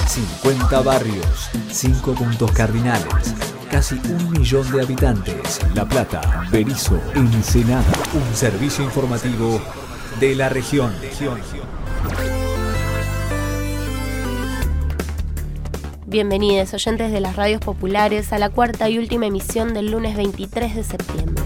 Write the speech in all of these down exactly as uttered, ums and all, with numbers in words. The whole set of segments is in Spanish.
cincuenta barrios, cinco puntos cardinales, casi un millón de habitantes. La Plata, Berisso, Ensenada. Un servicio informativo de la región. Bienvenidos, oyentes de las radios populares, a la cuarta y última emisión del lunes veintitrés de septiembre.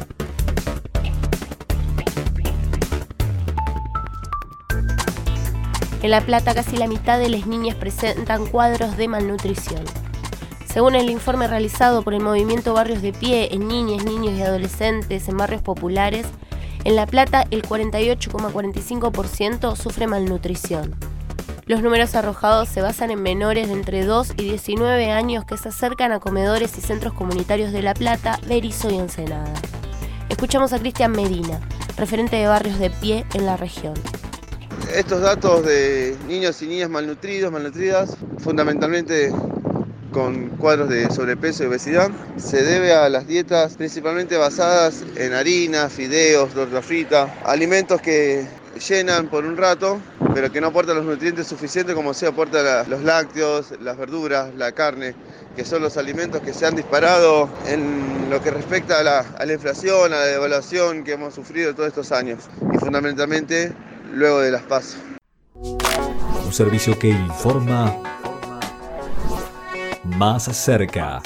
En La Plata, casi la mitad de las niñas presentan cuadros de malnutrición. Según el informe realizado por el Movimiento Barrios de Pie en niñas, niños y adolescentes en barrios populares, en La Plata el cuarenta y ocho coma cuarenta y cinco por ciento sufre malnutrición. Los números arrojados se basan en menores de entre dos y diecinueve años que se acercan a comedores y centros comunitarios de La Plata, Berisso y Ensenada. Escuchamos a Cristian Medina, referente de Barrios de Pie en la región. Estos datos de niños y niñas malnutridos, malnutridas, fundamentalmente con cuadros de sobrepeso y obesidad, se debe a las dietas principalmente basadas en harina, fideos, torta frita, alimentos que llenan por un rato, pero que no aportan los nutrientes suficientes como se aportan la, los lácteos, las verduras, la carne, que son los alimentos que se han disparado en lo que respecta a la, a la inflación, a la devaluación que hemos sufrido todos estos años, y fundamentalmente luego de las PASO. Un servicio que informa más cerca.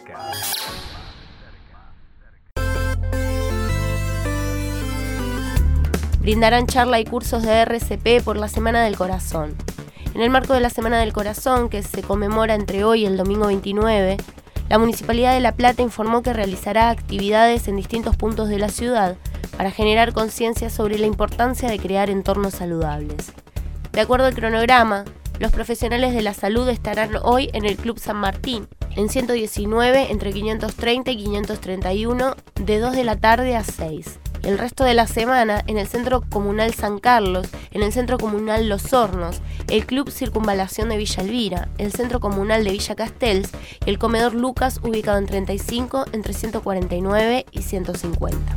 Brindarán charla y cursos de R C P por la Semana del Corazón. En el marco de la Semana del Corazón, que se conmemora entre hoy y el domingo veintinueve, la Municipalidad de La Plata informó que realizará actividades en distintos puntos de la ciudad para generar conciencia sobre la importancia de crear entornos saludables. De acuerdo al cronograma, los profesionales de la salud estarán hoy en el Club San Martín, en ciento diecinueve, entre quinientos treinta y quinientos treinta y uno, de dos de la tarde a seis. El resto de la semana en el Centro Comunal San Carlos, en el Centro Comunal Los Hornos, el Club Circunvalación de Villa Elvira, el Centro Comunal de Villa Castells y el Comedor Lucas, ubicado en treinta y cinco, entre ciento cuarenta y nueve y ciento cincuenta.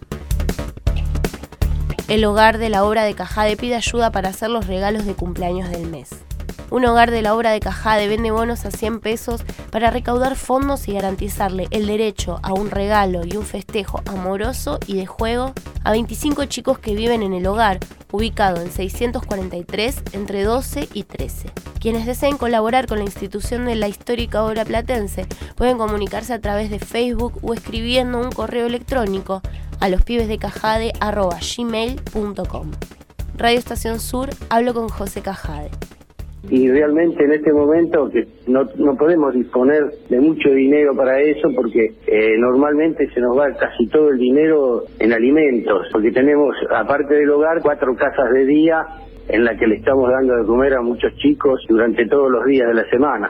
El hogar de la obra de Cajade pide ayuda para hacer los regalos de cumpleaños del mes. Un hogar de la obra de Cajade vende bonos a cien pesos para recaudar fondos y garantizarle el derecho a un regalo y un festejo amoroso y de juego a veinticinco chicos que viven en el hogar, ubicado en seiscientos cuarenta y tres, entre doce y trece. Quienes deseen colaborar con la institución de la histórica obra platense pueden comunicarse a través de Facebook o escribiendo un correo electrónico a lospibesdecajade arroba gmail punto com. Radio Estación Sur, hablo con José Cajade. Y realmente en este momento que no, no podemos disponer de mucho dinero para eso porque eh, normalmente se nos va casi todo el dinero en alimentos, porque tenemos, aparte del hogar, cuatro casas de día en las que le estamos dando de comer a muchos chicos durante todos los días de la semana.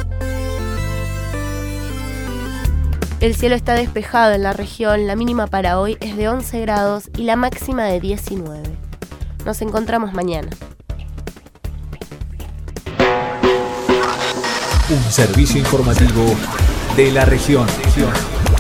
El cielo está despejado en la región, la mínima para hoy es de once grados y la máxima de diecinueve. Nos encontramos mañana. Un servicio informativo de la región.